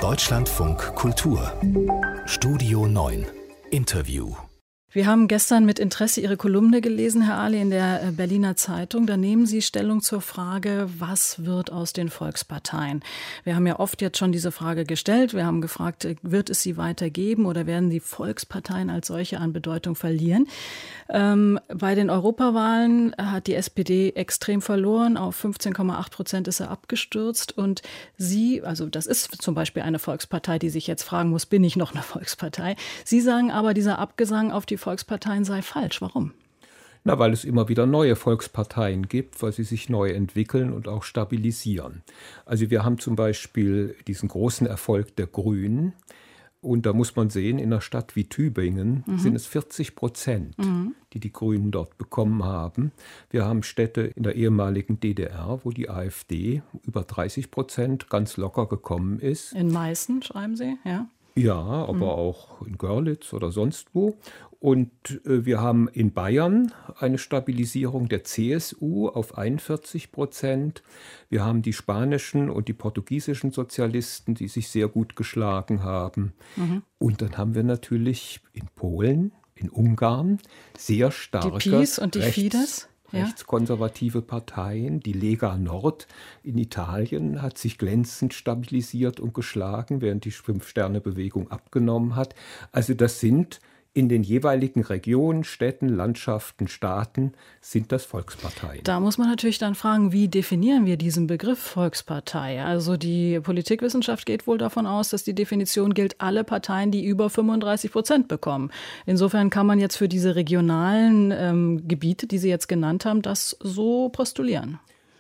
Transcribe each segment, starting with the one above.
Deutschlandfunk Kultur Studio 9 Interview. Wir haben gestern mit Interesse Ihre Kolumne gelesen, Herr Ahle, in der Berliner Zeitung. Da nehmen Sie Stellung zur Frage, was wird aus den Volksparteien? Wir haben ja oft jetzt schon diese Frage gestellt. Wir haben gefragt, wird es sie weitergeben oder werden die Volksparteien als solche an Bedeutung verlieren? Bei den Europawahlen hat die SPD extrem verloren. Auf 15,8% ist er abgestürzt. Und Sie, also das ist zum Beispiel eine Volkspartei, die sich jetzt fragen muss, bin ich noch eine Volkspartei? Sie sagen aber, dieser Abgesang auf die Volksparteien sei falsch. Warum? Na, weil es immer wieder neue Volksparteien gibt, weil sie sich neu entwickeln und auch stabilisieren. Also wir haben zum Beispiel diesen großen Erfolg der Grünen. Und da muss man sehen, in einer Stadt wie Tübingen sind es 40%, die die Grünen dort bekommen haben. Wir haben Städte in der ehemaligen DDR, wo die AfD über 30% ganz locker gekommen ist. In Meißen, schreiben Sie, ja? Ja, aber auch in Görlitz oder sonst wo. Und wir haben in Bayern eine Stabilisierung der CSU auf 41%. Wir haben die spanischen und die portugiesischen Sozialisten, die sich sehr gut geschlagen haben. Und dann haben wir natürlich in Polen, in Ungarn sehr starke die PiS und die Fidesz. Rechtskonservative Parteien. Die Lega Nord in Italien hat sich glänzend stabilisiert und geschlagen, während die Fünf-Sterne-Bewegung abgenommen hat. Also das sind in den jeweiligen Regionen, Städten, Landschaften, Staaten sind das Volksparteien. Da muss man natürlich dann fragen, wie definieren wir diesen Begriff Volkspartei? Also die Politikwissenschaft geht wohl davon aus, dass die Definition gilt, alle Parteien, die über 35% bekommen. Insofern kann man jetzt für diese regionalen Gebiete, die Sie jetzt genannt haben, das so postulieren.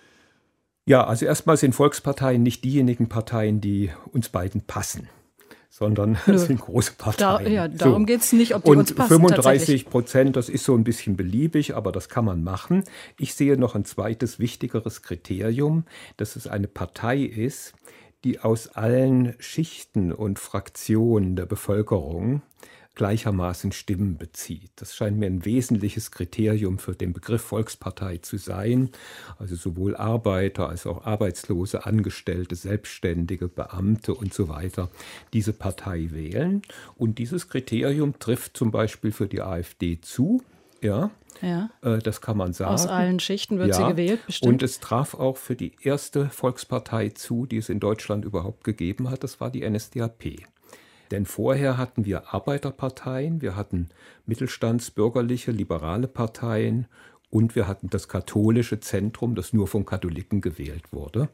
Ja, also erstmal sind Volksparteien nicht diejenigen Parteien, die uns beiden passen, sondern es sind große Parteien. Darum geht es nicht, ob die uns passen. 35%, das ist so ein bisschen beliebig, aber das kann man machen. Ich sehe noch ein zweites, wichtigeres Kriterium, dass es eine Partei ist, die aus allen Schichten und Fraktionen der Bevölkerung gleichermaßen Stimmen bezieht. Das scheint mir ein wesentliches Kriterium für den Begriff Volkspartei zu sein. Also sowohl Arbeiter als auch Arbeitslose, Angestellte, Selbstständige, Beamte und so weiter diese Partei wählen. Und dieses Kriterium trifft zum Beispiel für die AfD zu. Ja. Das kann man sagen. Aus allen Schichten wird sie gewählt, bestimmt. Und es traf auch für die erste Volkspartei zu, die es in Deutschland überhaupt gegeben hat. Das war die NSDAP. Denn vorher hatten wir Arbeiterparteien, wir hatten mittelstandsbürgerliche, liberale Parteien und wir hatten das katholische Zentrum, das nur von Katholiken gewählt wurde.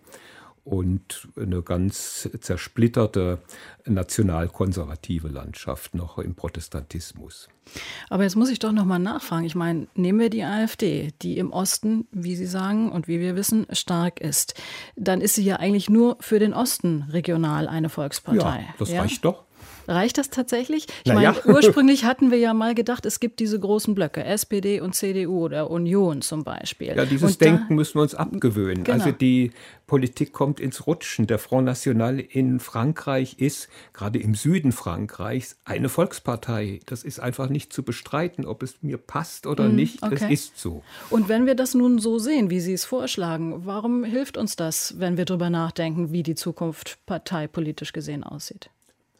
Und eine ganz zersplitterte nationalkonservative Landschaft noch im Protestantismus. Aber jetzt muss ich doch noch mal nachfragen. Ich meine, nehmen wir die AfD, die im Osten, wie Sie sagen und wie wir wissen, stark ist. Dann ist sie ja eigentlich nur für den Osten regional eine Volkspartei. Ja, das reicht doch. Reicht das tatsächlich? Ich meine, ursprünglich hatten wir ja mal gedacht, es gibt diese großen Blöcke, SPD und CDU oder Union zum Beispiel. Ja, dieses Denken müssen wir uns abgewöhnen. Genau. Also die Politik kommt ins Rutschen. Der Front National in Frankreich ist, gerade im Süden Frankreichs, eine Volkspartei. Das ist einfach nicht zu bestreiten, ob es mir passt oder nicht. Okay. Es ist so. Und wenn wir das nun so sehen, wie Sie es vorschlagen, warum hilft uns das, wenn wir darüber nachdenken, wie die Zukunft parteipolitisch gesehen aussieht?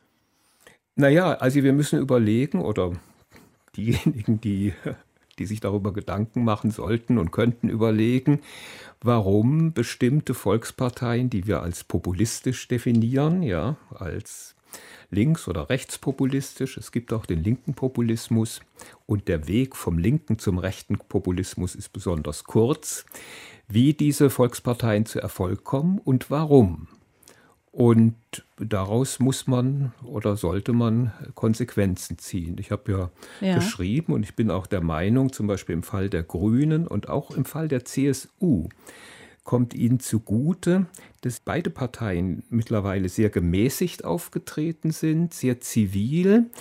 Naja, also wir müssen überlegen, oder diejenigen, die sich darüber Gedanken machen sollten und könnten überlegen, warum bestimmte Volksparteien, die wir als populistisch definieren, ja, als links- oder rechtspopulistisch, es gibt auch den linken Populismus und der Weg vom linken zum rechten Populismus ist besonders kurz, wie diese Volksparteien zu Erfolg kommen und warum. Und daraus muss man oder sollte man Konsequenzen ziehen. Ich habe ja geschrieben und ich bin auch der Meinung, zum Beispiel im Fall der Grünen und auch im Fall der CSU, kommt ihnen zugute, dass beide Parteien mittlerweile sehr gemäßigt aufgetreten sind, sehr zivil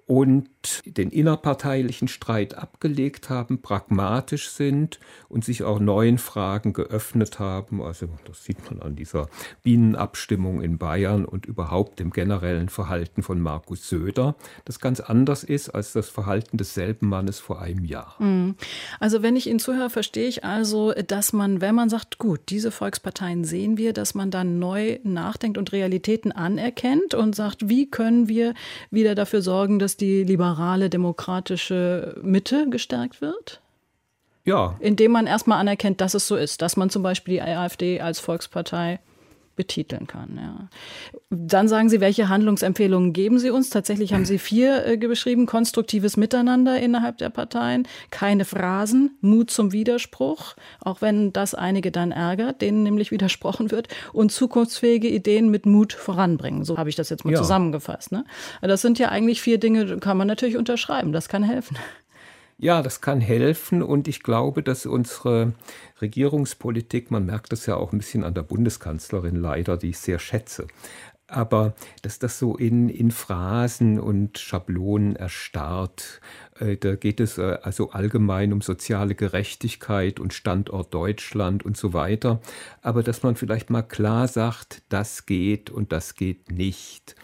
und den innerparteilichen Streit abgelegt haben, pragmatisch sind und sich auch neuen Fragen geöffnet haben. Also das sieht man an dieser Bienenabstimmung in Bayern und überhaupt dem generellen Verhalten von Markus Söder, das ganz anders ist als das Verhalten desselben Mannes vor einem Jahr. Also wenn ich Ihnen zuhöre, verstehe ich also, dass man, wenn man sagt, gut, diese Volksparteien sehen wir, dass man dann neu nachdenkt und Realitäten anerkennt und sagt, wie können wir wieder dafür sorgen, dass die liberale, demokratische Mitte gestärkt wird? Ja. Indem man erstmal anerkennt, dass es so ist, dass man zum Beispiel die AfD als Volkspartei betiteln kann. Ja. Dann sagen Sie, welche Handlungsempfehlungen geben Sie uns? Tatsächlich haben Sie 4 beschrieben. Konstruktives Miteinander innerhalb der Parteien, keine Phrasen, Mut zum Widerspruch, auch wenn das einige dann ärgert, denen nämlich widersprochen wird, und zukunftsfähige Ideen mit Mut voranbringen. So habe ich das jetzt mal zusammengefasst. Ne? Das sind ja eigentlich 4 Dinge, kann man natürlich unterschreiben. Das kann helfen. Ja, das kann helfen und ich glaube, dass unsere Regierungspolitik, man merkt das ja auch ein bisschen an der Bundeskanzlerin leider, die ich sehr schätze, aber dass das so in Phrasen und Schablonen erstarrt, da geht es also allgemein um soziale Gerechtigkeit und Standort Deutschland und so weiter, aber dass man vielleicht mal klar sagt, das geht und das geht nicht.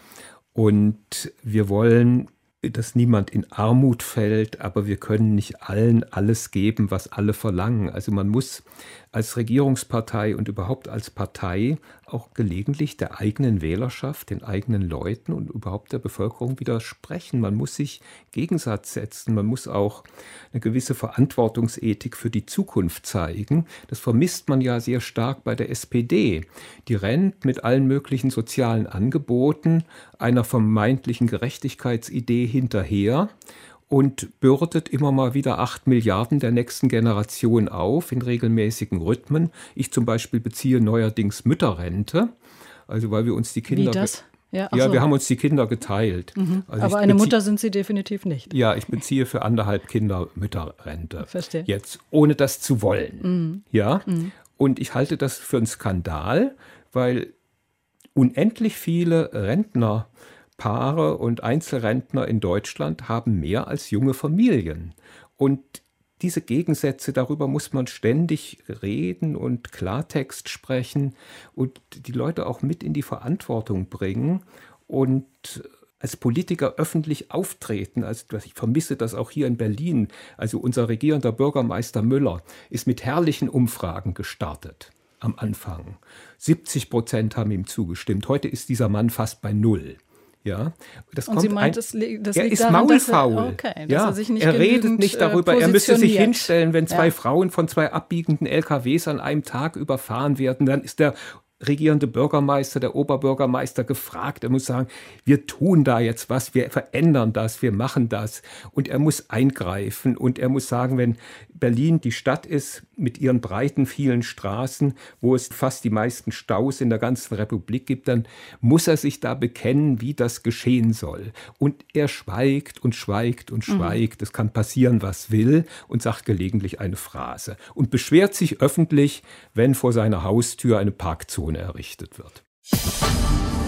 Und wir wollen, dass niemand in Armut fällt, aber wir können nicht allen alles geben, was alle verlangen. Also man muss als Regierungspartei und überhaupt als Partei auch gelegentlich der eigenen Wählerschaft, den eigenen Leuten und überhaupt der Bevölkerung widersprechen. Man muss sich Gegensatz setzen, man muss auch eine gewisse Verantwortungsethik für die Zukunft zeigen. Das vermisst man ja sehr stark bei der SPD. Die rennt mit allen möglichen sozialen Angeboten einer vermeintlichen Gerechtigkeitsidee hinterher und bürdet immer mal wieder 8 Milliarden der nächsten Generation auf in regelmäßigen Rhythmen. Ich zum Beispiel beziehe neuerdings Mütterrente, also weil wir uns die Kinder... Wie das? Ja, wir haben uns die Kinder geteilt. Also aber eine Mutter sind Sie definitiv nicht. Ja, ich beziehe für 1,5 Kinder Mütterrente. Verstehe. Jetzt, ohne das zu wollen. Ja, und ich halte das für einen Skandal, weil unendlich viele Rentnerpaare und Einzelrentner in Deutschland haben mehr als junge Familien. Und diese Gegensätze, darüber muss man ständig reden und Klartext sprechen und die Leute auch mit in die Verantwortung bringen und als Politiker öffentlich auftreten. Also ich vermisse das auch hier in Berlin. Also unser regierender Bürgermeister Müller ist mit herrlichen Umfragen gestartet am Anfang. 70% haben ihm zugestimmt. Heute ist dieser Mann fast bei 0. Ja, das und kommt Sie meint, das liegt ist daran, maulfaul. Dass er sich nicht er redet nicht darüber. Er müsste sich hinstellen, wenn 2 Frauen von 2 abbiegenden LKWs an einem Tag überfahren werden, dann ist der regierende Bürgermeister, der Oberbürgermeister gefragt. Er muss sagen, wir tun da jetzt was, wir verändern das, wir machen das. Und er muss eingreifen und er muss sagen, wenn Berlin die Stadt ist mit ihren breiten, vielen Straßen, wo es fast die meisten Staus in der ganzen Republik gibt, dann muss er sich da bekennen, wie das geschehen soll. Und er schweigt und schweigt und schweigt. Es kann passieren, was will, und sagt gelegentlich eine Phrase. Und beschwert sich öffentlich, wenn vor seiner Haustür eine Parkzone errichtet wird.